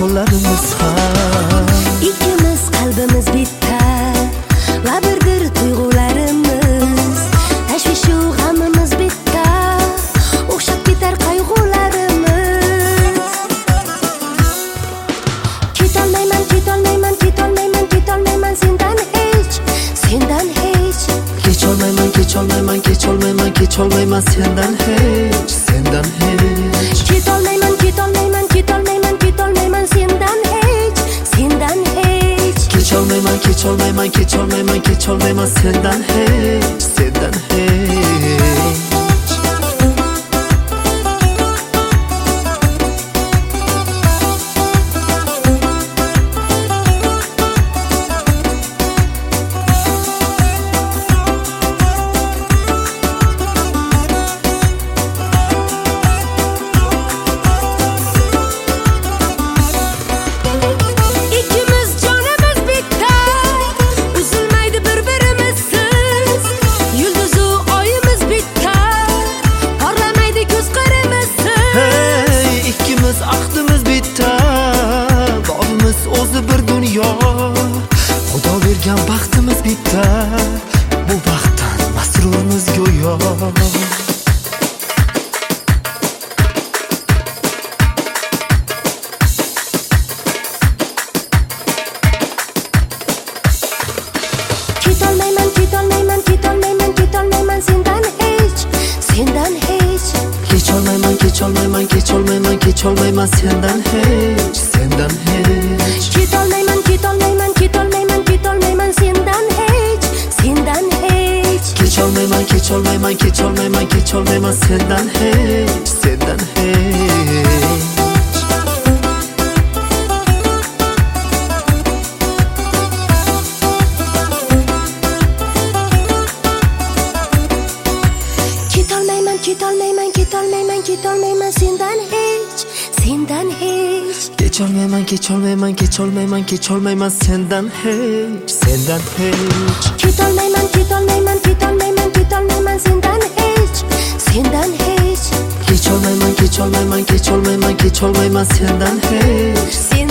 qo'llarimiz ham. Ikkimiz qalbimiz bitta va birdir tuyg'ularimiz. Tashvishu g'amimiz bitta, o'xshab ketar qayg'ularimiz. Ketolmayman, ketolmayman, ketolmayman, ketolmayman sendan hech, sendan hech. Kecholmayman, kecholmayman, kecholmayman, kecholmayman sendan hech, sendan hech. Ketolmayman, ketolmayman, ketolmayman, ketolmayman sendan hech, sendan hech. Kecholmayman, kecholmayman, kecholmayman, kecholmayman sendan hech, sendan hech. Xudo bergan baxtimiz bitta, bu baxtdan masrurmiz go'yo. Ketolmayman, ketolmayman, ketolmayman, ketolmayman sendan hech, sendan hech. Kecholmayman, kecholmayman, kecholmayman, kecholmayman sendan hech, sendan hech. Ketolmayman, ketolmayman, ketolmayman, ketolmayman sendan hech, sendan hech. Kecholmayman, kecholmayman, kecholmayman, kecholmayman sendan hech, sendan hech. Ketolmayman, ketolmayman, ketolmayman, ketolmayman sendan hech, sendan hech. Kecholmayman, kecholmayman, kecholmayman, kecholmayman sendan hech, sendan hech. Ketolmayman, ketolmayman, ketolmayman, ketolmayman sendan hech, sendan hech. Kecholmayman, kecholmayman, kecholmayman, kecholmayman sendan hech.